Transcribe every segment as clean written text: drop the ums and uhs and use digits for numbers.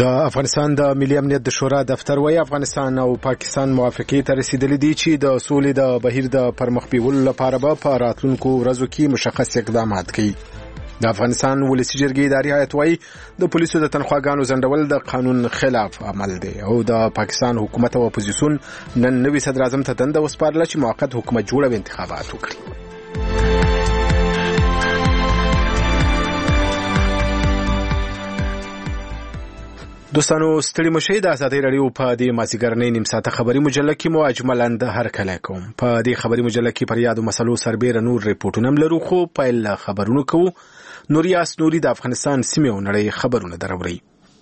د افغانستان د ملي امنیت د شورا دفتر وايي افغانستان او پاکستان موافقې ته رسیدلي دي چې د سولې د بهیر د پرمخ بیولو لپاره به په راتلونکو ورځو کې مشخص اقدامات کوي. د افغانستان ولسي جرګې اداري هیئت وايي د پولیسو د تنخواګانو ځنډول د قانون خلاف عمل دی او د پاکستان حکومت او اپوزیسیون نن نوي صدر اعظم ته دنده وسپارله چې موقت حکومت جوړو انتخابات وکړي. دوستانو ستړي مشي د ازادي رادیو په دې مازیګرنۍ نیم ساعته خبري مجله کې مو اجملاً هر کله کوم. په دې خبري مجله کې پر یادو مسلو سربېره نور ریپورتونه لرو خو پیل خبرونه کوو. نوریاس نوري د افغانستان سیمه او نړۍ خبرونه دروړي.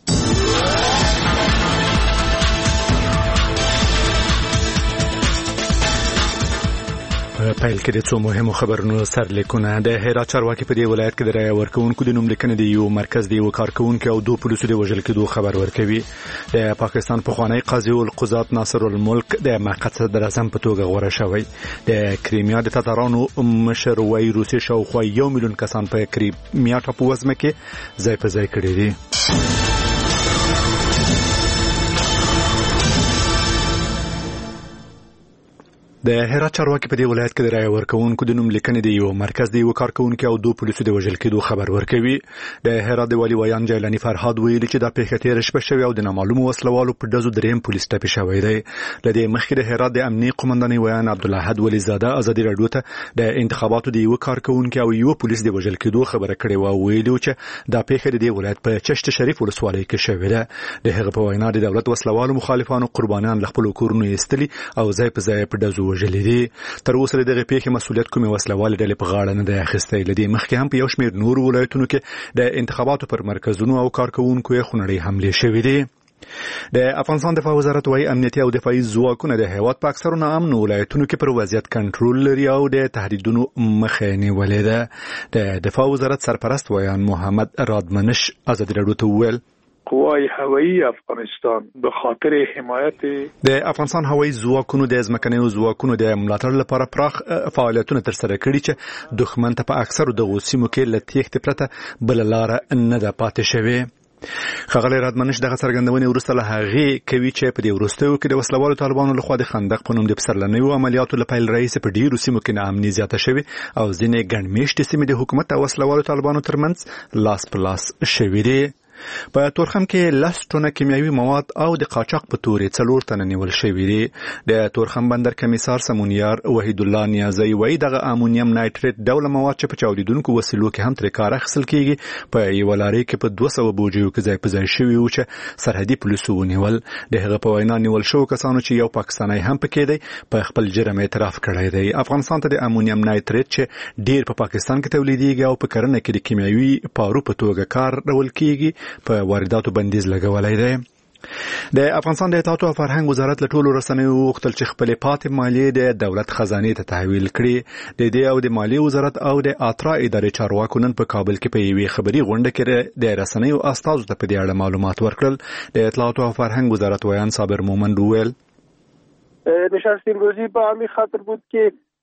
پیل کې د څو مهمو خبرونو سرلیکونه. د هرات چارواکي په دې ولایت کې د رایه ورکوونکو د نوم لیکنې د یو مرکز د یو کارکونکو او دوه پولیسو د وژل کېدو خبر ورکوي. د پاکستان پخوانی قاضي القضات ناصر الملک د مقصد صدر اعظم په توګه غوړه شوی. د کریمیا د تاتارانو مشر وای روسي شاوخوا 1 میلیون کسان په کریمیا ټاپو وزمه کې ځای په ځای کړي دي. د هرات چارواکي په دې ولایت کې د رایه ورکوونکو د نوم لیکنې د یو مرکز د یو کارکونکو او دوه پولیسو د وژل کېدو خبر ورکوي. د هرات د والي ویان جیلانی فرهاد ویلي چې دا پیښه تیر شپه شوې او د نامعلومو وسلوالو په دزو دریم پولیس ټپي شوی دی. لدې مخکې د هرات د امنیه قومندانۍ ویان عبدالاحد ولی زاده ازادي رادیو ته د انتخاباتو د یو کارکونکو او یو پولیس د وژل کېدو خبره کړې و او ویلي چې دا پیښه د ولایت په چشت شریف ولسوالۍ کې شوې ده. د هغه په وینا د دولت وسلوالو مخالفانو قربانیان له خپل کورونو ایستلي او ځای په ځای په دزو وژلي دي. تر اوسه دغه پیښې مسؤلیت کومې وسلوالې ډلې په غاړه نه دی اخیستی. لدې مخکې هم په یو شمېر نور ولایتونو کې د انتخاباتو پر مرکزونو او کارکونکو یې خونړۍ حملې شوې دي. د افغانستان دفاع وزارت وايي امنیتي او دفاعي ځواکونه د هیواد په اکثرو ناامنو ولایتونو کې پر وضعیت کنټرول لري او د تهدیدونو مخه نیولې ده. د دفاع وزارت سرپرست ویان محمد رادمنش ازادي رادیو ته وویل قوای هوایی افغانستان به خاطر حمایت د افغانستان هوایی ځواکونو د ځمکنیو ځواکونو د ملاتړ لپاره پراخ فعالیتونه ترسره کړي چې دښمن ته په اکثرو دغو سیمو کې له تېښتې پرته بله لاره نه ده پاتې شوې. ښاغلی رادمنش دغه څرګندونې وروسته له هغې کوي چې په دې وروستیو کې د وسلوالو طالبانو لخوا د خندق په نوم د پسرلنیو عملیاتو له پیل راهیسې په ډېرو سیمو کې ناامني زیاته شوې او ځینې ګڼ مېشتې سیمې د حکومت او وسلوالو طالبانو ترمنځ لاس په لاس شوې دي. په تورخم کې 10 ټنه کیمیاوي مواد او د قاچاق په تورې 4 تنه نیول شوي دي. د تورخم بندر کمیسار سمونیار وحید الله نیازی وایي دغه امونیم نایتریت ډول مواد چې په چاودیدونکو وسیلو کې هم ترې کار اخیستل کیږي په یو لارې کې په 200 بوجیو کې ځای په ځای شوي و چې سرحدي پولیسو ونیول. د هغه په وینا نیول شو کسانو چې یو پاکستانی هم پکې دی په خپل جرم اعتراف کړی دی. افغانستان ته د امونیم نایتریت چې ډیر په پاکستان کې تولیدېږي او په کرنه کې د کیمیاوي پارو په توګه کار ډول کیږي په وارداتو بندیز لګولای دی. د افغانستان د اطلاعات او فرهنګ وزارت له ټولو رسنیو وغوښتل چې خپلې پاتې مالیې د دولت خزانې ته تحویل کړي. د دې او د مالیې وزارت او د اترا ادارې چارواکو نن په کابل کې په یوې خبري غونډه کې د رسنیو استازو ته په دې اړه معلومات ورکړل. د اطلاعات او فرهنګ وزارت ویان صابر مومند وویل نشست امروزی به همین خاطر بود که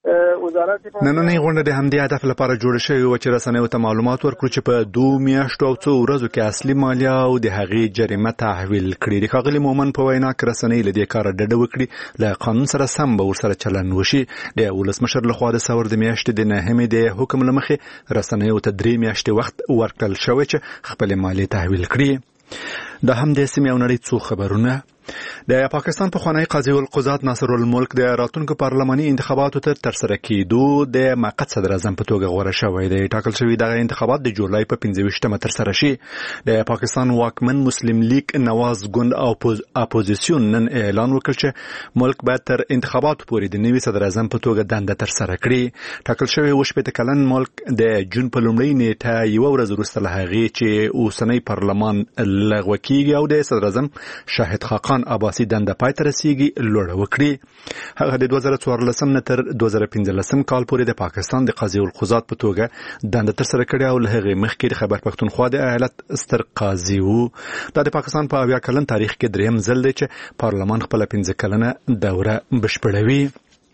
نننۍ غونډه د همدې هدف لپاره جوړه شوې وه چې رسنیو ته معلومات ورکړو چې په 2 میاشتو او 2 ورځو کې اصلي مالیه او د هغې جریمه تحویل کړي. د ښاغلي مومن په وینا کې رسنۍ له دې کاره ډډه وکړي له قانون سره سم به ورسره چلند وشي. د ولسمشر لخوا د ثور د میاشتې د 9مې د حکم له مخې رسنیو ته 3 میاشتې وخت ورکړل شوی چې خپلې مالیې تحویل کړي. د هم د سیمې او نړۍ څو خبرونه. د پاکستان پخوانی قاضي القضات ناصر الملک د راتلونکو پارلماني انتخاباتو ترسره کېدو د مقصد صدر اعظم په توګه غوره شوی دی. ټاکل شوی دغه انتخابات د جولای په 25مه ترسره شي. د پاکستان واکمن مسلم لیگ نواز ګوند او اپوزیسیون نن اعلان وکړ چې ملک باید تر انتخاباتو پورې د نوي صدر اعظم په توګه دنده ترسره کړي. ټاکل شوی 18 کلن ملک د جون په لومړۍ نیټه یو ورځ وروسته له هغې چې اوسنی پارلمان لغوه کېږي او د صدر اعظم شاهد خاقان عباسی دنده پای ته رسیږي لوړه وکړي. هغه د 2014 نه تر 2015 کال پورې د پاکستان د قاضي القضات په توګه دنده ترسره کړې او له هغې مخکې د خیبر پښتونخوا د ایالت ستر قاضي وو. دا د پاکستان په 80 کلن تاریخ کې دریم ځل دی چې پارلمان خپل 15 کلنه دوره بشپړوي.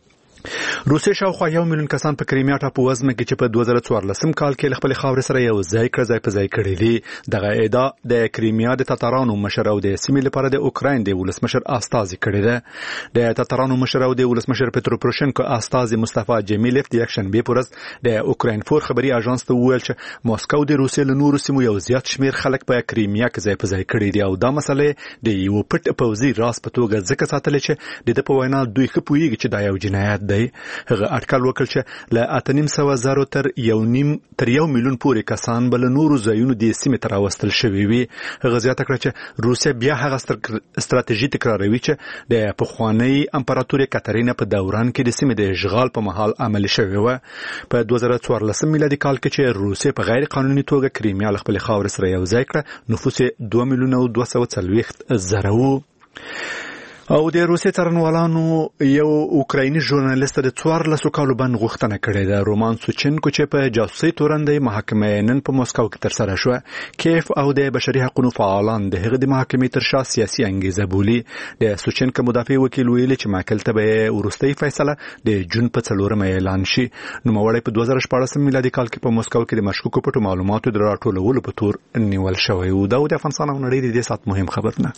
روسیې شاوخوا 1 میلیون کسان په کریمیا ټاپووزمه کې چې په 2014 کال کې خپل خاور سره یو ځای په ځای کړی دي دغه ادعا د کریمیا د تاتارانو مشر او د سیمې لپاره د اوکراین د ولسمشر استازي کړی ده د تاتارانو مشر او د ولسمشر پترو پروشنکو استازي مصطفی جمیلف د یک شنبه پورز د اوکراین فور خبري اژانس ته وویل چې موسکو د روسیې له نورو سیمو یو زیات شمیر خلک په کریمیا کې ځای کړی دي او دا مسله د یو پټ پوزي راس په توګه ځکه ساتل چې د په وینا دوی خپويږي چې دا یو جنایت دی هغه اټکل وکړ چې له 8.5 تر 1 میلیون پورې کسان بل نورو ځایونو د سیمې تر واستل شوی وي هغه زیاته کړ چې روسیا بیا هغه ستراتیژي تکراروي چې د پخوانی امپراتوري کاترینا په دوران کې د سیمې د اشغال په محل عملي شوی و په 2014 میلادي کال کې چې روسیا په غیر قانوني توګه کریمیا خپل خاور سره یو ځای کړ نفوس 2,240,000 وو او د روسیې څارنوالانو یو اوکرایني ژورنالیست د 14 کالو باندې غوښتنه کړې ده رومان سوچنکو چې په جاسوسي تورندې محاکمه نن په مسکو کې تر سره شو کیف او د بشري حقوقو فعالان د هغه د محاکمې تر شا سیاسي انګیزه بولي د سوچنکو مدافع وکیل ویلي چې محکمه ته به ورستۍ فیصله د جون په 4 اعلان شي نو موري په 2014 میلادي کال کې په مسکو کې د مشکوکو پټو معلوماتو د راټولولو په تور نیول شوی او د افغانستان او نړۍ د سات مهم خبرونه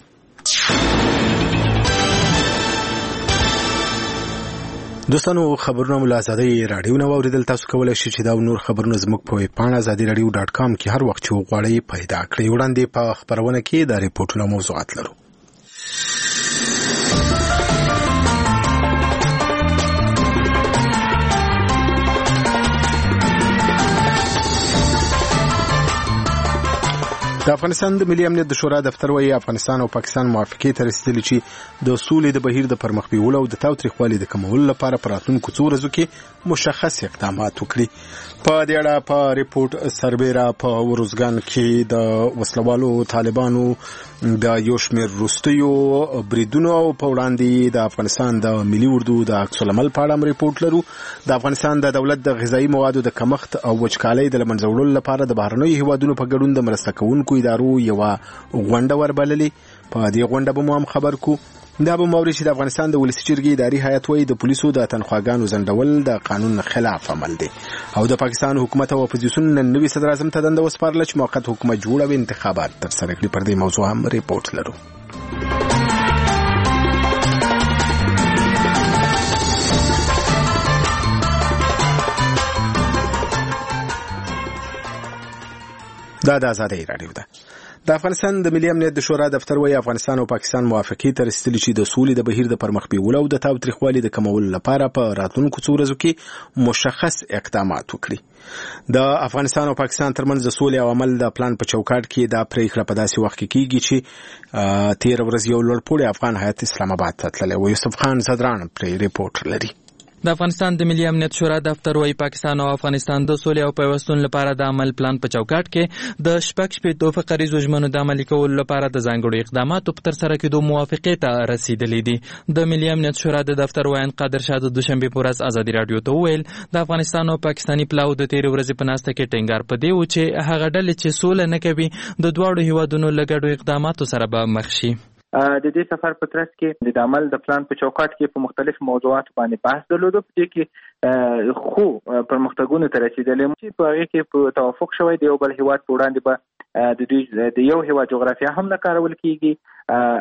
دوستانو خبرونه مو له آزادۍ رادیو نه واوریدل تاسو کولای شئ چې دا نور خبرونه زموږ په ویب پاڼه azadiradio.com کې هر وخت چې غواړئ پیدا کړئ وړاندې په خبرونه کې د ریپورتونو موضوعات لرو د افغانستان د ملي امنیت د شورا دفتر وايي افغانستان او پاکستان موافقې ته رسیدلي چې د سولې د بهیر د پرمخ بیولو او د تاوتریخوالي د کمولو لپاره په راتلونکو څو ورځو کې مشخص اقدامات وکړي په دې اړه په ریپورت سربېره په وروزګان کې د وسلوالو طالبانو د یو شمېر وروستیو بریدونو او په وړاندې د افغانستان د ملي اردو د عکس العمل په اړه ریپورت لرو د افغانستان د دولت د غذایی موادو د کمښت او وچکالۍ د لمنځه وړلو لپاره د بهرنیو هیوادونو په ګډون د مرسته کوونکو ادارو یو غونډه وربللې په دې غونډه به مو هم خبر کو دا به موري چې د افغانستان د ولسی جرګې اداري هیئت وایي د پولیسو د تنخواګانو زندول د قانون خلاف عمل دی او د پاکستان حکومت او اپوزیسیون نن نوي صدر اعظم ته دنده وسپارله چې موقت حکومت جوړ او انتخابات ترسره کړي پر دې موضوع هم ریپورت لرو دا د آزادۍ رادیو ده د افغانستان د ملي امنیت د شورا دفتر وايي افغانستان او پاکستان موافقې ته رسیدلي چې د سولې د بهیر د پرمخ بیولو او د تاوتریخوالي د کمولو لپاره په راتلونکو څو ورځو کې مشخص اقدامات وکړي د افغانستان او پاکستان ترمنځ د سولې او عمل د پلان په چوکاټ کې دا پریکړه په داسې وخت کې کیږي چې 13 ورځې یو لوړپوړی افغان هیئت اسلام آباد ته تللی و یوسف خان صدران پرې ریپورت لري د افغانستان د ملي امنیت شورا دفتر وايي پاکستان او افغانستان د سولې او پیوستون لپاره د عمل پلان په چوکاټ کې د شپږ فقریزو ژمنو د عملي کولو لپاره د ځانګړو اقداماتو په ترسره کېدو موافقې ته رسیدلې دي د ملي امنیت شورا د دفتر وایي قادر شاه د دوشنبه په ورځ آزادي رادیو ته وویل د افغانستان او پاکستاني پلاو د 13 ورځې په ناسته کې ټینګار پدې و چې هغه ډلې چې سوله نه کوي د دواړو هیوادونو لګړو اقداماتو سره به مخ شي د دې سفر په ترڅ کې د عمل د پلان په چوکاټ کې په مختلف موضوعات باندې بحث درلود په دې کې خو پرمختګونه تر رسیدلې چې په هغه کې په توافق شوی دی یو بل هیواد په وړاندې به د یو هیواد جغرافیه هم نه کارول کیږي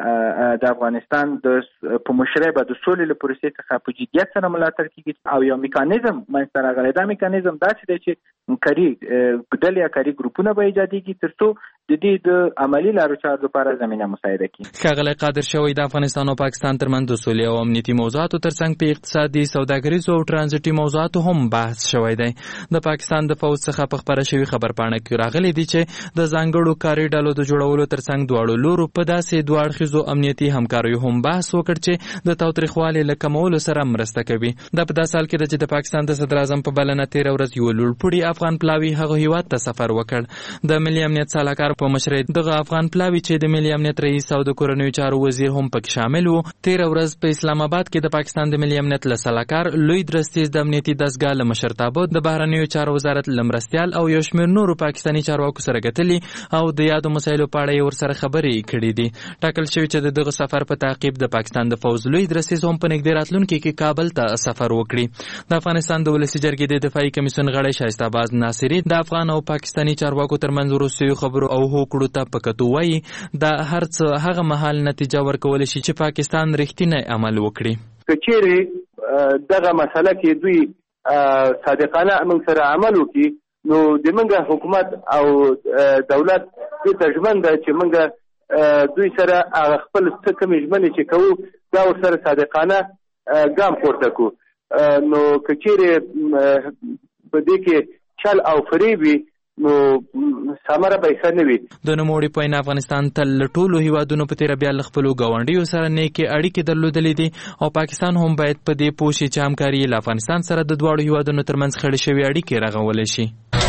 د افغانستان په مشرۍ به د سولې لپاره څخه په جدیت سره ملاتړ کیږي او یو میکانیزم منځته راغلی دا میکانیزم داسې دی چې کاري ډلې یا کاري ګروپونه به ایجادېږي ترڅو د دې د عملی لارو چارو لپاره زمینه مساعده کړي ښاغلی قادر شوی د افغانستان او پاکستان ترمنځ د سولې او امنیتي موضوعاتو ترڅنګ په اقتصادي سوداګریزو او ترانزیټي موضوعاتو هم بحث شوی دی د پاکستان د فوج څخه په خبره شوی خبرپاڼه کې راغلی دی چې د ځانګړو کاري ډلو د جوړولو ترڅنګ دواړو لورو په داسې دوه اړخیزو امنیتي همکاریو هم بحث وکړ چې د تاوتریخوالي له کمولو سره مرسته کوي دا په داسې حال کې ده چې د پاکستان د صدر اعظم په بلنه 13 ورځ یو لوړپوړي افغان پلاوي هغه هیواد ته سفر وکړ د ملي امنیت سلاکار په مشرۍ دغه افغان پلاوي چې د ملي امنیت رئیس او د کورنیو چارو وزیر هم پکې شامل وو 13 ورځ په اسلام آباد کې د پاکستان د ملي امنیت له سلاکار لوی درستیز د امنیتي دستګاه له مشرتابه د بهرنیو چارو وزارت له مرستیال او یو شمېر نورو پاکستاني چارواکو سره کتلي او د یادو مسایلو په اړه یې ورسره خبرې کړې دي. ټاکل شوي چې د دغه سفر په تعقیب د پاکستان د پوځ لوی درسیز هم په نږدې راتلونکي کې کابل ته سفر وکړي. د افغانستان د ولسي جرګې د دفاعي کمیسیون غړی شایسته باز ناصري د افغان او پاکستاني چارواکو ترمنځ وروستیو خبرو او هوکړو ته په کتو وایي دا هر څه هغه مهال نتیجه ورکولی شي چې پاکستان رښتینی عمل وکړي. که چیرې دغه مسله کې دوی صادقانه موږ سره عمل وکړي نو د موږ حکومت او دولت دې ته ژمن ده چې موږ دوی سره خپل څه کومې ژمنې چې کوو دا ورسره صادقانه ګام پورته کړو. نو که چیرې په دې کې چل او فریب وي نو سمره پیسې نه وي. د نوموړي په وینا افغانستان تل له ټولو هیوادونو په تېره بیا له خپلو ګاونډیو سره نیکې اړیکې درلودلې دي او پاکستان هم باید په دې پوه شي چې همکاري له افغانستان سره د دواړو هیوادونو ترمنځ خړې شوې اړیکې رغولی شي.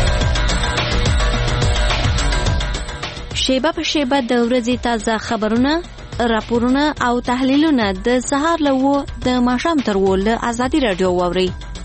شیبه په شیبه د ورځې تازه خبرونه، راپورونه او تحلیلونه د سهار له 9 د ماښام تر 10 له ازادي راډیو واورئ.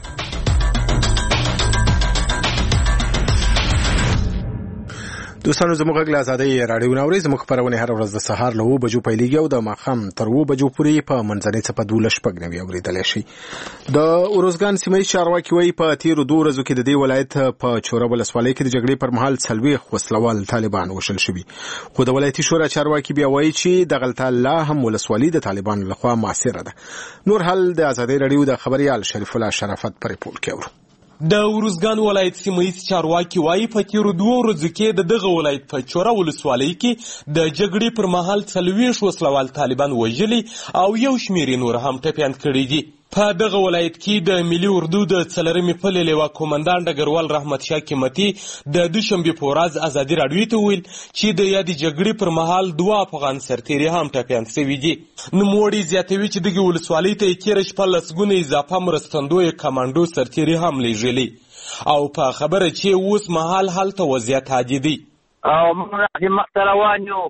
دوستانو زموږ غږ له ازادۍ راډیو ناوري. زموږ خپرونې هر ورځ د سهار له 9 بجو پیلېږي او د ماښام تر 2 بجو پورې په منځنۍ څپه 12:09 اورېدلی شي. د اروزګان سیمه ییز چارواکي وایي په تېرو 2 ورځو کې د دې ولایت په چوره ولسوالۍ کې د جګړې پر مهال 40 وسلوال طالبان وشل شوي. خو د ولایتي شورا چارواکي بیا وایي چې دغلته لا هم ولسوالي د طالبانو لخوا مؤثره ده. نور حال د ازادۍ راډیو د خبريال شریف الله شرافت په ریپورت کې اورو. د اروزګان ولایت سیمه ییز چارواکي وایي په تېرو 2 ورځو کې د دغه ولایت په چوره ولسوالۍ کې د جګړې پر مهال 40 وسلوال طالبان وژلي او یو شمېر نور هم ټپیان کړي دي. په دغه ولایت کې د ملي اردو د 4مې پلې لیوا کومندان ډګروال رحمت شاه قیمتي د دوشنبې په ورځ ازادي راډیو ته ویل چې د یادې جګړې پر مهال 2 افغان سرتیري هم ټپیان شوي دي. نوموړي زیاتوي چې دغه ولسوالۍ ته یې تېره شپه لسګونه اضافه مرستندویه کمانډو سرتیري هم لیږلي او په خبره چې اوس مهال هلته وضعیت عادي دی. او موږ مخته روان یو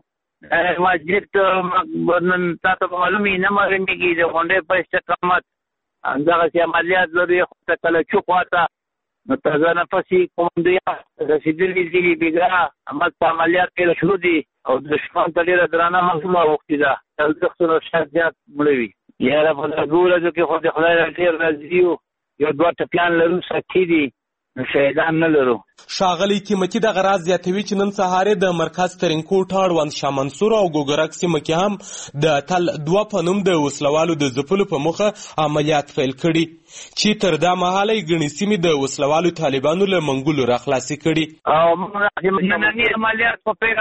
مسجد نن تاسو په معلومي نه مرمېږي د غونډې په استقامت دغسې عملیات لري خو ته کله چوپ واته نو تازه نفسي کومندویان رسېدلي دي بېګاه هملته عملیات پیل شروع دي او دښمن ته ډېره درانه مظلومه اوښتې ده. تلدښتونه شاید زیات مړه وي. یاره په دغه 2 ورځو کې خو د خدای نه ډېر راضي یو 2 ټپیان لرو سکي دي شهیدان نه لرو. ښاغلی قیمتي دغه راز زیاتوي چې نن سهار د مرکز ترینکوټ اړوند شاه منصور او ګوګرک سیمه کې هم د تل 2 په نوم د وسلوالو د ځپلو په موخه عملیات پیل کړي چې تر دا مهاله یې ګڼې سیمې د وسلوالو طالبانو له منګولو راخلاصې کړي. او موږ ننني عملیات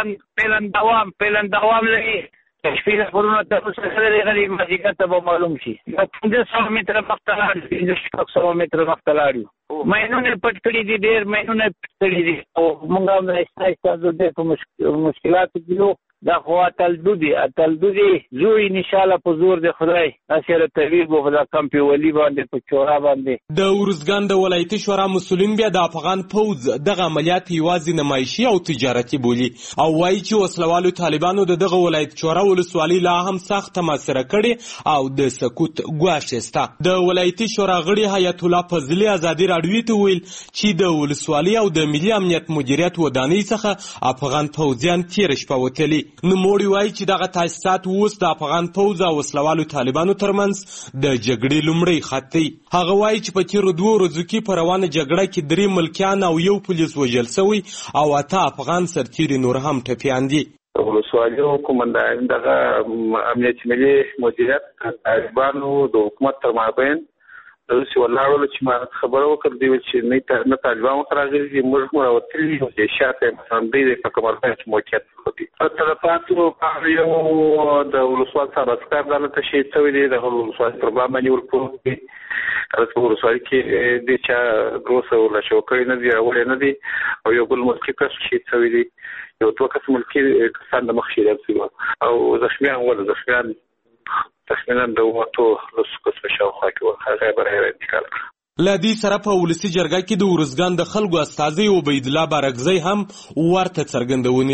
په پیلن دوام لري. شپېته کورونه تر اوسه غلي مازدیګر ته به معلوم شي. 1500 متره مخته لاړ یو 1500 متره مخته لاړ یو. مینونه پټ کړي دي ډېر مینونه پټ کړي دي او موږ هم آهسته ډېر په مشکلاتو کې یو. دا خو اتلدو دي زو انشاءالله په زور د خدای اسره طبيب او د کمپیولي باندې په چورا باندې. د اروزګان د ولایتي شورا مسولین بیا د افغان پوز دغه عملیات یوازې نمایشي او تجارتي بولي او وایي چې وسلوالو طالبانو دغه ولایت چورا ولسوالي لا هم سخت ماسره کړي او د سکوت ګواښسته. د ولایتي شورا غړي حیات الله فضلي ازادي راډیو ته ویل چې د ولسوالي او د ملي امنیت مدیریت ودانۍ څخه افغان پوځیان تیر شپه وتلي. نوموړي وایي چې دغه تاسیسات اوس د افغان پوځ او وسلوالو طالبانو ترمنځ د جګړې لومړی خط دی. هغه وایي چې په تېرو 2 ورځو کې په روانه جګړه کې 3 ملکیان او 1 پولیس وژل شوی او 8 افغان سرتیري نور هم ټپیان دي. ولسوالي کومندان دغه امنیت ملي مدیریت طالبانو د حکومت تر مابین دغسې ولاړو چې ما خبره وکړه دوی چې نه طالبان ورته راغلي دي موږ راوتلي یو د شاته مثلا دوی د کمربند کې موقعیت لري. طرفاتو په یو د ولسوال صاحب عسکر دلته شهید شوي دي. د ولسوالۍ پر بام باندې ورپروت دي. په ولسوالۍ کې د چا ګروسه ولشو کړی نه دي راوړی نه دي او یو بل ملکي کس شهید شوي دي. یو 2 کس ملکي کسان د مخ شهیدان شوي او زخمیان تخمینا د وټو لسکو څخه شاوخوا کې هغه برابر انتقال کړ. له دې سره په ولسي جرګه کې د اروزګان د خلکو استازی عبیدالله بارکزی هم ورته څرګندونې لري.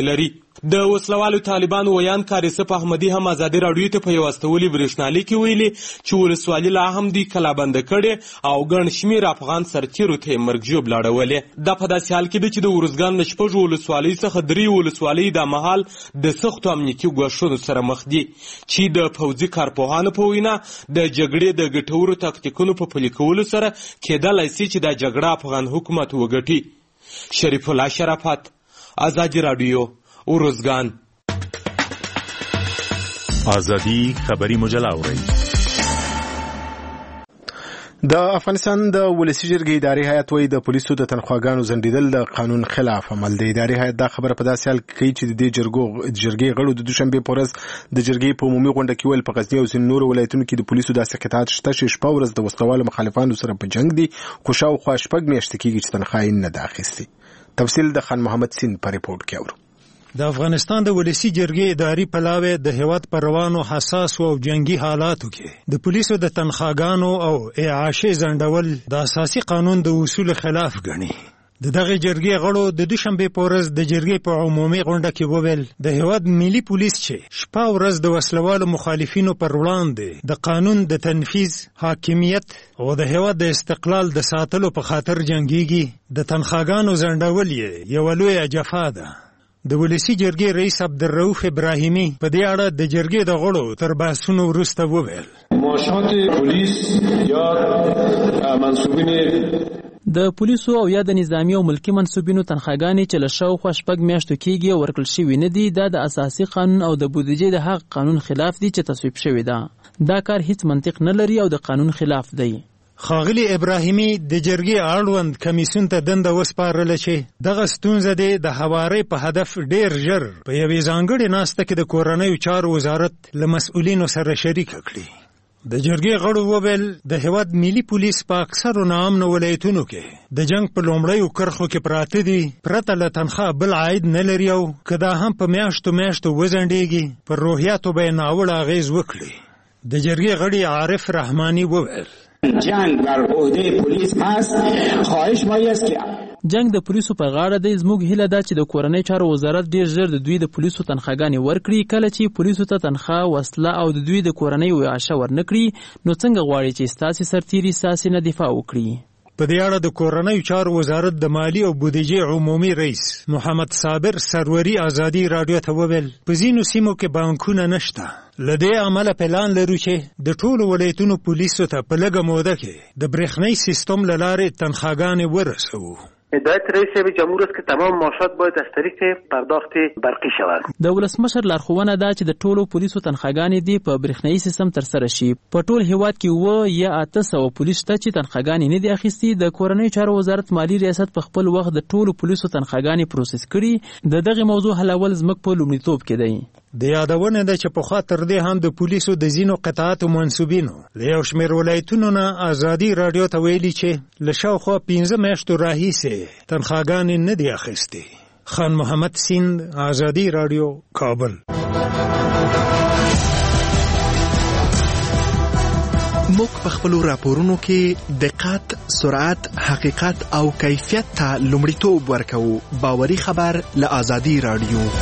د وسلوالو طالبانو ویان کاریسف احمدي هم ازادي راډیو ته په یو استولي برېښنالیک کې ویلي چې ولسوالي لا هم دوی کلابنده کړې او ګڼ شمېر افغان سرتیرو ته یې مرګ ژوبله اړولې. دا په داسې حال کې ده چې د ارزګان له 6 ولسوالیو څخه 3 ولسوالۍ دا مهال د سختو امنیتي ګواښونو سره مخ دي چې د پوځي کارپوهانو په وینا د جګړې د ګټورو تاکتیکونو په پلي کولو سره کېدلی سي چې دا جګړه افغان حکومت وګټي. شریف الله شرافت، ازادي راډیو، ارزګان. ازادي خبری مجله اورئ. د افغانستان د ولسی جرګې اداري هیئت وایي د پولیسو د تنخواګانو ځنډیدل د قانون خلاف عمل دی. اداري هیئت دا خبره په داسې حال کې کوي چې د جرګې غړو د دوشنبې په ورځ د جرګې په عمومي غونډه کې ویل په غزني او ځینو نورو ولایتونو کې د پولیسو داسې قطعات شته چې شپه ورځ د وسلوالو مخالفانو سره په جنګ دي، خو شاوخوا 6 میاشتې کېږي چې تنخوا یې نه ده اخیستې. تفصیل د خان محمد سین په ریپورت کې اورو. د افغانستان د ولسی جرګې اداري پلاوی د هیواد پر روانو حساس او جنگي حالاتو کې د پولیسو د تنخواګانو او اعاشې ځنډول د اساسي قانون د اصول خلاف ګڼي. دغه جرګې غړو د دوشنبې په ورځ د جرګې په عمومي غونډه کې وویل د هیواد ملي پولیس چې شپه ورځ د وسلوالو مخالفینو پر وړاندې د قانون د تنفیذ، حاکمیت او د هیواد د استقلال د ساتلو په خاطر جنگيږي، د تنخواګانو ځنډول یې یو لویه جفا ده. د ولسی جرګې رئیس عبدالرؤف ابراهیمی په دې اړه د جرګې د غړو تر بحثونو وروسته وویل معاشات پولیس یا منصوبین د پولیسو او یا د نظامی او ملکی منصوبینو تنخواګانې چې له شاوخوا 6 میاشتو کېږي او ورکړل شوي نه دي، دا د اساسي قانون او د بودیجې د حق قانون خلاف دي چې تصویب شوی ده. دا کار هیڅ منطق نه لري او د قانون خلاف دی. ښاغلي ابراهیمی د جرګې اړوند کمیسیون ته دنده وسپارله چې دغه ستونزه دی د هوارۍ په هدف ډیر ژر په یوې ځانګړې ناسته کې د کورنیو چارو وزارت له مسؤلینو سره شریکه کړي. د جرګې غړو وویل د هیواد ملي پولیس په اکثرو ناامنو ولایتونو کې د جنگ په لومړیو کرښو کې پراته دي، پرته له تنخوا بل عاید نه لري او که دا هم په میاشتو وځنډېږي پر روحیاتو به یې ناوړه اغېز وکړي. د جرګې غړي عارف رحماني وویل جنگ بر عهده پلیس هست، خواهش ما است که جنگ د پولیسو په غاړه دی. زموږ هیله ده چې د کورنۍ چارو وزارت ډیر ژر د دوی د پولیسو تنخواګانې ورکړي. کله چې پولیسو ته تنخوا، وسله او د دوی د کورنۍ اعاشه ورنکړي نو څنګه غواړي چې ستاسې سرتیري ستاسې نه دفاع وکړي. په دې اړه د کورنیو چارو وزارت د مالی او بودیجې عمومي رئیس محمد صابر سروري ازادي راډیو ته وویل په ځینو سیمو کې بانکونه نشته، له دې امله پلان لرو چې د ټولو ولایتونو پولیسو ته په لږه موده کې د برېښنایي سیستم له لارې تنخواګانې ورسوو. هدایت رئیس جمهور است که تمام معاشات باید از طریق پرداخت برقی شود. د ولسمشر لارښوونه ده چې د ټولو پولیسو تنخواګانې دي په برېښنایي سیستم ترسره شي. په ټول هیواد کې 7 یا 800 پولیس شته چې تنخواګانې نه دي اخیستي. د کورنیو چارو وزارت مالی ریاست په خپل وخت د ټولو پولیسو تنخواګانې پروسس کړي. د دغه موضوع حلول زموږ په لومړیتوب کې دی. د یادونه ده چې پخوا تر دې هم د پولیسو د ځینو قطعاتو منصوبینو له یو شمېر ولایتونو نه ازادي راډیو ته ویلي چې له شاوخوا 15 میاشتو راهیسې تنخواګانې نه دي اخیستې. خان محمد سیند، ازادي راډیو، کابل. موږ په خپلو راپورونو کې دقت، سرعت، حقیقت او کیفیت ته لومړیتوب ورکوو. باوري خبر له ازادي راډیو.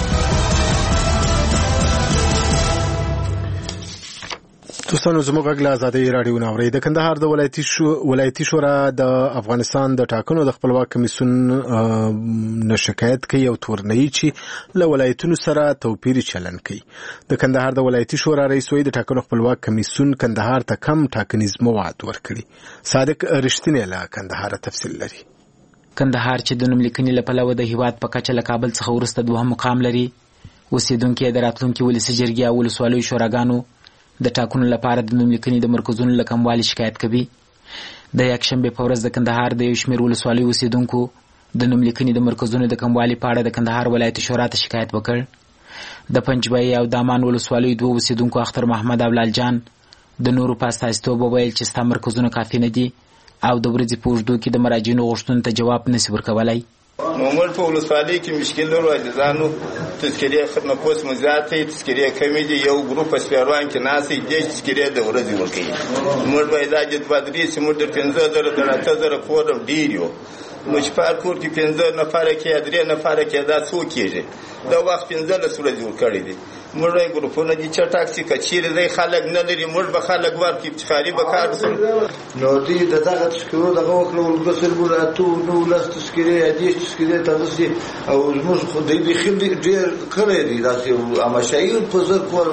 دوستانو زموږ غږ له ازادي راډیو نه اورئ. د کندهار د ولایتي شورا د افغانستان د ټاکنو د خپلواک کمیسیون نه شکایت کوي او تورنوي چې له ولایتونو سره توپیر چلن کوي. د کندهار د ولایتي شورا رئیس وایي د ټاکنو خپلواک کمیسیون کندهار ته کم ټاکنیز مواد ورکړي. صادق رښتینی له کندهار تفصیل لري. کندهار چې د نوملیکنې له پلوه د هیواد په کچه له کابل څخه وروسته 2 مقام لري، اوسیدونکي د راتلونکي ولسي جرګې او ولسوالیو شوراګانو د ټاکنو لپاره د نوملیکنې د مرکزونو له کموالي شکایت کوي. د یکشنبې په ورځ د کندهار د یو شمېر ولسوالیو اوسیدونکو د نوملیکنې د مرکزونو د کموالي په اړه د کندهار ولایتي شورا ته شکایت وکړ. د پنجبای او دامان ولسوالیو 2 اوسیدونکو اختر محمد او لال جان د نورو په استازیتوب وویل چې ستا مرکزونه کافي نه دي او د ورځې په اوږدو کې د مراجعینو غوښتنو ته جواب نشي ورکولی. معمول په ولسوالۍ کې مشکل لرو، عزیزانو تذکرې خدمتپوس مو زیاتې، تذکرې کمې دي، یو ګروپ په سپیروان کې ناست دی چې تذکرې د ورځې ورکوي. موږ باید دا جدوادري چې موږ د 15,000 د 8,000 کور ډېر یو نو چې په هر کور کې 15 نفره کې 3 نفره کې دا څو کېږي دا وخت 15 سره جوړ کړی دي موږ یې ګروپونه دي چې ټاکسي کچېره دی خلک نه لري موږ به خلک ورکړي افتخاري به کار نو دوی د دغه تشکیلو دغه وکړو بسر بولاتو نو لاس تشکیلې هدیش تشکیلې تاسو او موږ خو دې خل ډېر کړی دي داسې امشایي په زر کول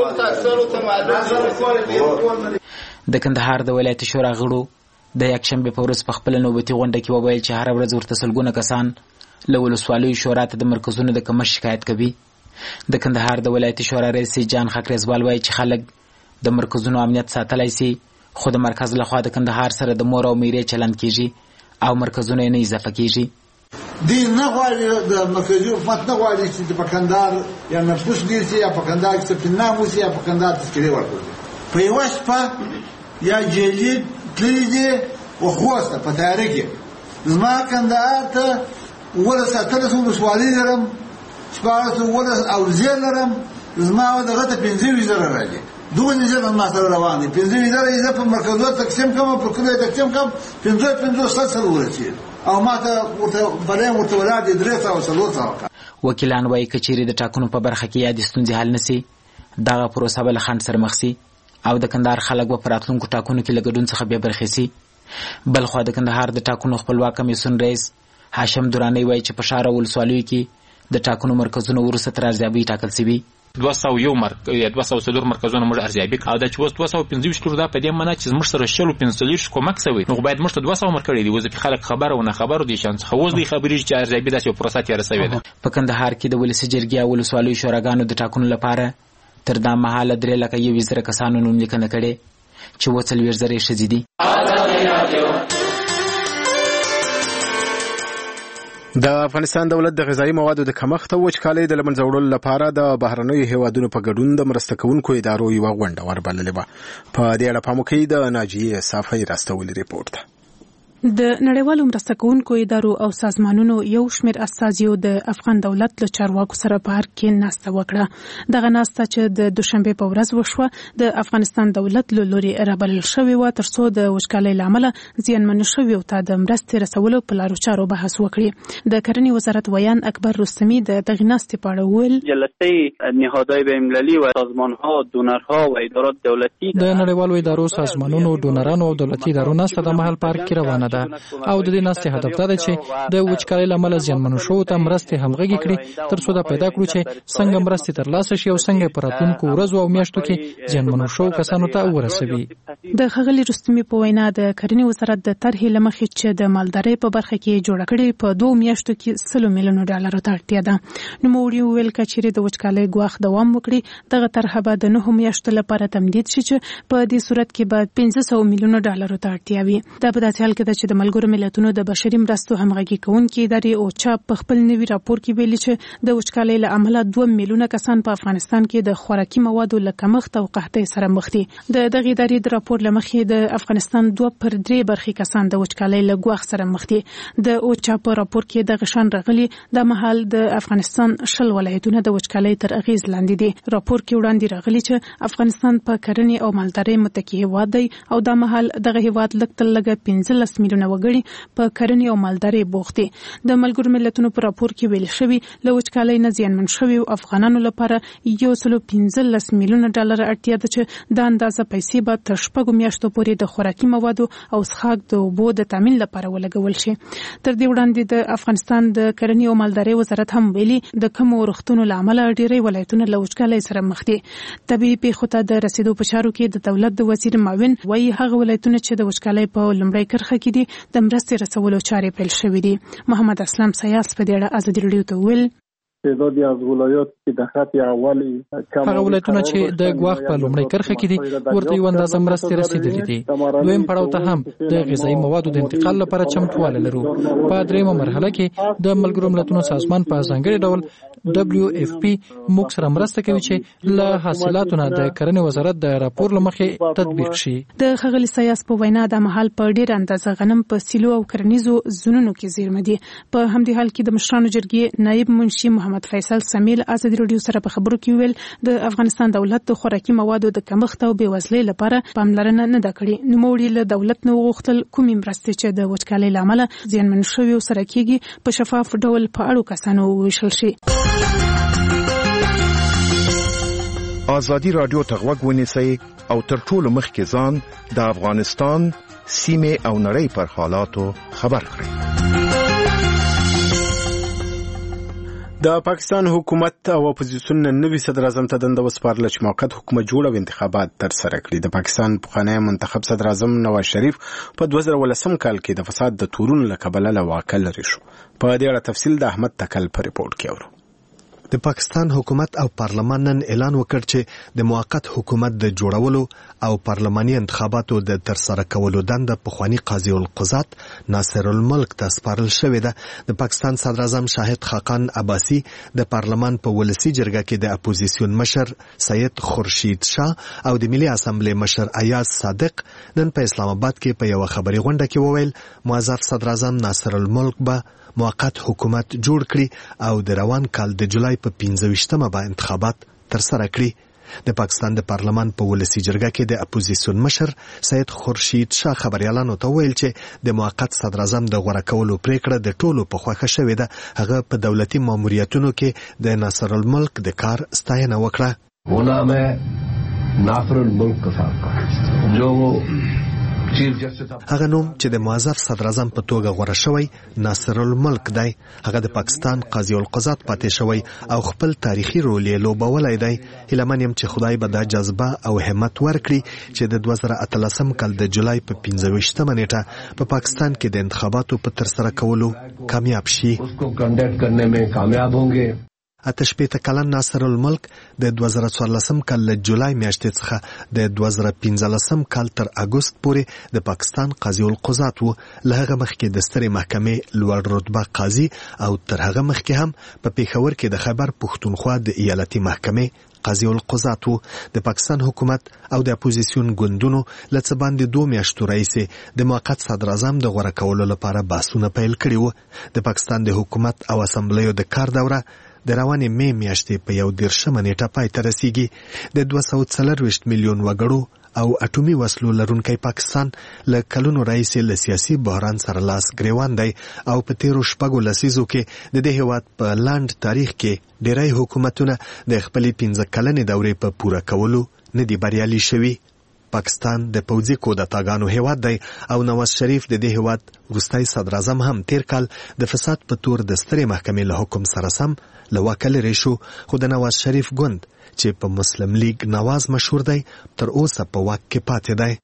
د کندهار د ولایت شورا غړو د یکشنبه په ورځ په خپل نوبتي غونډه کې وویل چې هر ورځ ورته سلګونه کسان له ولسوالیو شورا ته د مرکزونو د کمښت شکایت کوي د کندهار د ولایت شورا رئیس جان خکریزوال وایي چې خلک د مرکزونو امنیت ساتلای شي خو د مرکز لخوا د کندهار سره د مور او میرې چلند کیږي او مرکزونه یې نه اضافه کیږي دی نه غواړي د مرکزي حکومت نه غواړي چې په کندهار یا نفوس نیسي یا په کندهار کې سپینام وسي یا په کندهار تذکرې ورکړي په یوه شپه یا جیلید تللی دی وخواسته په تیاره کې زما کندهار ته ولس اتلس ولسوالي لرم شپاړس ولس اوزې لرم زما دغه ته 15 زره راځي دوه زره ما سره روان دي 15 زره یې په مرکزونو تقسیم کوم په کله تقسیم کوم 15 سره ورسېږي او ما ته ورته ولادي درې او څلور وکیلان وایي کچېرې د ټاکنو په برخه کې یادې ستونزې حل نشي دغه پروسه به له خنډ سره مخ شي او د کندهار خلک به په راتلونکو ټاکنو کې له ګډون څخه بې برخې شي بل خوا د کندهار د ټاکنو خپلواک کمیسیون رئیس هاشم درانی وایي چې په ښار او ولسوالیو کې د ټاکنو مرکزونو وروسته تر ارزیابۍ ټاکل شوي 204 مرکزونه موږ ارزیابي او د 215 کړو دا په دې معنی چې موږ سره شلو 45 کومک شوی نو باید موږ ته 200 مرکړي دي وظیفي خلک خبر او نه خبر دي شان څه اوس د خبرې چې ارزیابي داسې پروسه تیر شوی ده په کندهار کې د ولسی جرګې او ولسوالیو شوراګانو د ټاکنو لپاره تر دا مهاله 3,000 کسانو نوم لیکنه کړي چې 40,000 ښځې دي د افغانستان دولت د غذایی موادو د کمښت او وچکالۍ د له منځه وړلو لپاره د بهرنیو هیوادونو په ګډون د مرسته کوونکو ادارو یوه غونډه وربللې وه په دې اړه په موقع د ناجیې صافۍ راستولې ریپورټ ده د نړیوالو مرسته کوونکو ادارو او سازمانونو یو شمېر استازیو د افغان دولت له چارواکو سره په هر کې ناسته وکړه دغه ناسته چې د دوشنبه په ورځ وشوه د افغانستان دولت له لوري رابلل شوې وه ترڅو د وچکالۍ له امله زیانمنو شویو ته د مرستې رسولو په لارو چارو بحث وکړي د کرنې وزارت ویان اکبر رستمی د دغې ناستې په اړه وویل جلسه نهادهای بین‌المللي و سازمانها دونرها و ادارات دولتي د نړیوالو ادارو سازمانونو دونرانو او دولتي ادارو ناسته د مهال پارک کې روانه ده او د دې ناستې هدف دا دی چې د وچکالۍ له امله زیانمنو شویو ته مرستې همغږي کړي ترڅو دا پیدا کړو چې څنګه مرستې ترلاسه شي او څنګه په راتلونکو ورځو او میاشتو کې زیانمنو شویو کسانو ته ورسوي د ښاغلي رستمي په وینا د کرنې وزارت د طرحې له مخې چې د مالدارۍ په برخه کې جوړه کړې په 2 میاشتو کې 100 میلیونو ډالرو ته اړتیا ده نوموړي وویل که چیرې د وچکالۍ ګواښ دوام وکړي دغه طرحه به د 9 میاشتو لپاره تمدید شي چې په دې صورت کې به 500 میلیونو ډالرو ته اړتیا وي دا په داسې حال کې ده چې د ملګرو ملتونو د بشري مرستو همغږي کوونکې ادارې اوچا په خپل نوي راپور کې ویلي چې د وچکالۍ له امله 2 میلیونه کسان په افغانستان کې د خوراکي موادو له کمښت او قحطۍ سره مخ دي د دغه ادارې د راپور له مخې د افغانستان 2/3 برخې کسان د وچکالۍ له ګواښ سره مخ دي د اوچا په راپور کې د غشان رغلي د مهال د افغانستان شل ولایتونه د وچکالۍ تر اغیز لاندې دي راپور کې وړاندې راغلي چې افغانستان په کرنې او مالدارۍ متکی هیواد دی او د مهال دغه هیواد لږ 15 میلیونه وګړي په کرنې او مالدارۍ بوخت دي د ملګرو ملتونو په راپور کې ویل شوی له وچکالۍ نه زیانمن شوي افغانانو لپاره 115 میلیونه ډالر اړتیا ده چې د اندازه پیسې به تر 6 میاشتو پورې د خوراکي موادو او څښاک د اوبو د تامین لپاره ولګول شي تر دې وړاندې د افغانستان د کرنې او مالدارۍ وزارت هم ویلي د کم ورښتونو له امله ډېری ولایتونه له وچکالۍ سره مخ دي طبیعي پیښو ته د رسیدو په چارو کې د دولت د وزیر معاون وایي هغه ولایتونه چې د وچکالۍ په لومړۍ کرښه کې دي د مرستې رسولو چارې پیل شوې دي محمد اسلام سیاس په دې اړه ازادي راډیو ته ویل تعدادی از ولایات که در خط اول هغه ولایتونه چې د ګواښ په لومړۍ کرښه کې دي ورته یو اندازه مرستې رسیدلې دي دویم پړاو ته هم د غذایي موادو د انتقال لپاره چمتووالی لرو په درېیمه مرحله کې د ملګرو ملتونو سازمان په ځانګړي ډول WFP موږ سره مرسته کوي چې له حاصلاتو نه د کرنې وزارت د راپور لمخې تطبیق شي. د ښاغلي سیاس په وینا د مهال په ډیر اندازه غنم په سیلو او کرنیزو زونونو کې زیرمه دي. په همدې حال کې د مشرانو جرګې نائب منشي محمد فیصل سمیل ازادي رادیو سره په خبرو کې ویل د افغانستان دولت د خوراکي موادو د کمښت او بېوزلۍ لپاره پاملرنه نه ده کړې. نوموړي له دولت نه وغوښتل کومې مرستې چې د وچکالۍ له امله زیانمن شویو سره کېږي په شفاف ډول په اړو کسانو وویشل شي. ازادي رادیو ته غوږ ونیسئ او تر ټولو مخکې ځان د افغانستان سیمې او نړۍ پر حالاتو خبر کړئ. د پاکستان حکومت او اپوزیسیون نوي صدر اعظم ته دنده وسپارله چې موقت حکومت جوړ او انتخابات ترسره کړي. د پاکستان پخوانی منتخب صدر اعظم نواز شریف په 2018 کال کې د فساد د تورونو له کبله له واکه لرې شو. په دې اړه تفصیل د احمد تکل په ریپورت کې اورو. د پاکستان حکومت او پارلمان نن اعلان وکړ چې د موقت حکومت د جوړولو او پارلماني انتخاباتو د ترسره کولو دنده پخوانی قاضي القضات ناصر الملک ته سپارل شوې ده. د پاکستان صدر اعظم شاهد خاقان عباسي د پارلمان په ولسی جرګه کې د اپوزیسیون مشر سید خورشید شاه او د ملي اسمبلی مشر ایاز صادق نن په اسلام آباد کې په یو خبري غونډه کې وویل معزز صدر اعظم ناصر الملک به موقت حکومت جوړ کړي او د روان کال د جولای په 15مه به انتخابات ترسره کړي. د پاکستان د پارلمان په ولسی جرګه کې د اپوزیسیون مشر سید خورشید شاه خبريالانو ته ویل چې د موقت صدر اعظم د غوړه کولو پریکړه د ټولو په خوښه شوې ده. هغه په دولتي ماموریتونو کې د ناصر الملک د کار ستاینه وکړه. वो नाम है नासिर الملک का साहब जो هغه نوم چې د معزز صدر اعظم په توګه غوړه شوی ناصر الملک دی. هغه د پاکستان قاضي القضات پاتې شوی او خپل تاریخي رول یې لوبولی دی. هیله من یم چې خدای به دا جذبه او همت ورکړي چې د 2018 کال د جولای په 15مه نیټه په پاکستان کې د انتخاباتو په ترسره کولو کامیاب شي. اتشپېته کلن ناصر الملک د 2014 کال له جولای میاشتې څخه د 2015 کال تر اګوست پورې د پاکستان قاضي القضات وو. له هغه مخکې د سترې محکمې لوړ رتبه قاضي او تر هغه مخکې هم په پېښور کې د خیبر پښتونخوا د ایالتي محکمې قاضي القضات وو. د پاکستان حکومت او د اپوزیسیون ګوندونو له څه باندې 2 میاشتو راهیسې د موقت صدر اعظم د غوړه کولو لپاره بحثونه پیل کړي وو. د پاکستان د حکومت او اسمبلیو د کار دوره د روانې مې میاشتې په 21 نیټه پای ته رسیږي. د 240 میلیون وګړو او اټومي وسلو لرونکی پاکستان له کلونو راهیسې له سیاسي بحران سره لاس ګریوان دی او په تیرو شپږو لسیزو کې د دې هېواد په لاند تاریخ کې ډیری حکومتونه د خپلې 15 کلنې دورې په پوره کولو نه دي بریالي شوي. پاکستان د پوځي کودتاګانو هیواد دی او نواز شریف د دې هیواد وروستی صدر اعظم هم تیر کال د فساد په تور د سترې محکمې له حکم سره سم له واکه لرې شو. خو د نواز شریف ګوند چې په مسلم لیگ نواز مشهور دی تر اوسه په واک کې پاتې دی.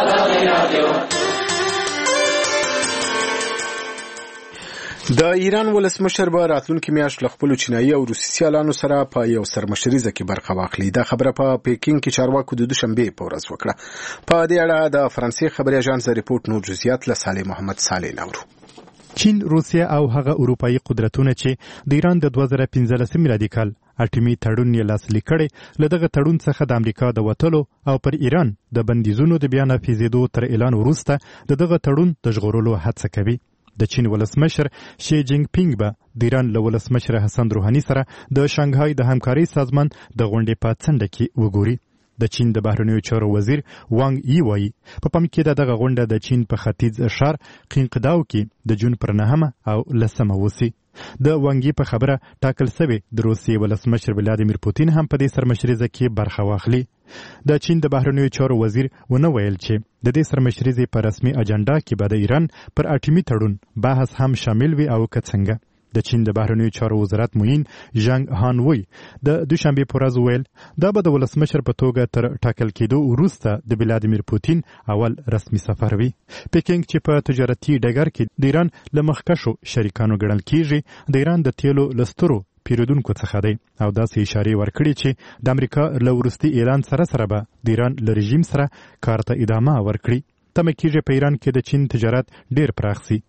د ایران ولسمشر به راتلونکي میاشت له خپلو چینایي او روسي سیالانو سره په یو سرمشریزه کې برخه واخلي. دا خبره په پیکینګ کې چارواکو د دوشنبې په ورځ وکړه. په دې اړه د فرانسې خبري اژانس ریپورت نور جزئیات له صالح محمد صالح نورو. چین، روسیه او هغه اروپایي قدرتونه چې د ایران د 2015 میلادي کال اټومي تړون یې لاسلیک کړی، له دغه تړون څخه د امریکا د وتلو او پر ایران د بندیزونو د بیا نافذېدو تر اعلان وروسته د دغه تړون د ژغورلو هڅه کوي. د چین ولسمشر شي جینګ پینګ به د ایران له ولسمشر حسن روحاني سره د شانګهای د همکارۍ سازمان د غونډې په څنډه کې وګوري. د چین د بهرنیو چارو وزیر وانګ یی وایي په پام کې دغه غونډه د چین په ختیځ ښار قینقداو کې د جون پر 9 او 10 وسی. د وانګي په خبره ټاکل شوی د روسیې ولسمشر ولادیمیر پوتین هم په دې سرمشریزه کې برخه واخلي. د چین د بهرنیو چارو وزیر ونه ویل چې د دې سرمشریزې په رسمي اجنډا کې به د ایران پر اټومي تړون بحث هم شامل وي او که څنګه. د چین د بهرنیو چارو وزارت موین ژانګ هانوی د دوشنبې په ورځ ویل دا به د ولسمشر په توګه تر ټاکل کېدو وروسته د ولادیمیر پوتین اول رسمي سفر وي. پیکینګ چې په تجارتي ډګر کې د ایران له مخکښو شریکانو ګڼل کیږي، د ایران د تیلو لسترو پیرودونکو څخه دی او داسې اشارې ورکړي چې د امریکا له وروستي اعلان سره به د ایران له رژیم سره کار ته ادامه ورکړي. تمه کېږي په ایران کې د چین تجارت ډیر پراخ سي.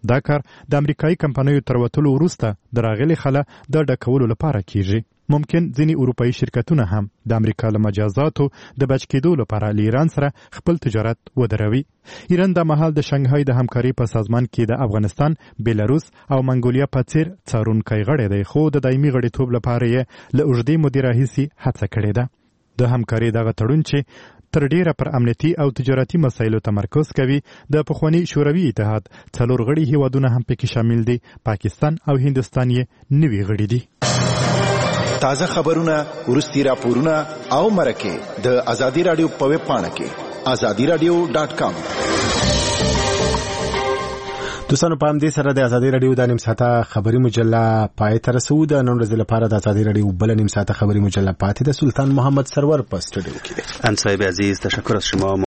دا کار د امریکایي کمپنیو تر وتلو وروسته د راغلي خلا د ډکولو لپاره کیږي. ممکن ځینې اروپایي شرکتونه هم د امریکا له مجازاتو د بچ کېدو لپاره له ایران سره خپل تجارت ودروي. ایران د مهال د شنګهای د همکاري په سازمان کې د افغانستان، بیلاروس او منګولیا په څیر څارونکی غړی دی، خو د دایمي غړیتوب لپاره یې له اوږدې مودې راهیسې هڅه کړې ده. د همکاري دغه تړون چې تر ډیره پر امنیتي او تجارتي مسایلو تمرکز کوي، د پخواني شوروي اتحاد 4 غړي هیوادونه هم پکې شامل دي. پاکستان او هندستان یې نوي غړي دي. تازه خبرونه، ورستي راپورونه او مرکه د ازادي رادیو په ویب پاڼه کې azadiradio.com. دوستانو په همدې سره د ازادي رادیو د نیم ساعته خبري مجله پای ته رسو. د نن ورځې لپاره د ازادي رادیو بل نیم ساعته خبري مجله پاتې د سلطان محمد سرور په استودیو کې. ان صاحب عزیز تشکر از شما.